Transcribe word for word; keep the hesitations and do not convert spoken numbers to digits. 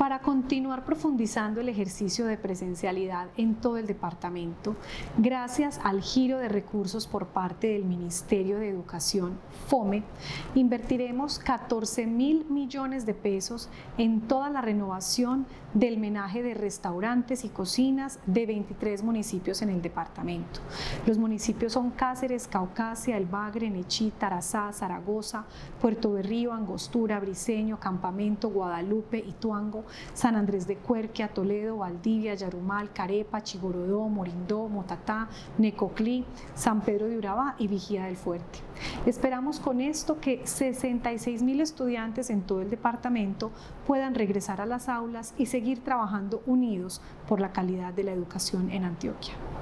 Para continuar profundizando el ejercicio de presencialidad en todo el departamento, gracias al giro de recursos por parte del Ministerio de Educación, FOME, invertiremos catorce mil millones de pesos en toda la renovación del menaje de restaurantes y cocinas de veintitrés municipios en el departamento. Los municipios son Cáceres, Caucasia, El Bagre, Nechí, Tarazá, Zaragoza, Puerto Berrío, Angostura, Briceño, Campamento, Guadalupe, Ituango, San Andrés de Cuerquia, Toledo, Valdivia, Yarumal, Carepa, Chigorodó, Morindó, Motatá, Necoclí, San Pedro de Urabá y Vigía del Fuerte. Esperamos con esto que sesenta y seis mil estudiantes en todo el departamento puedan regresar a las aulas y seguir trabajando unidos por la calidad de la educación en Antioquia.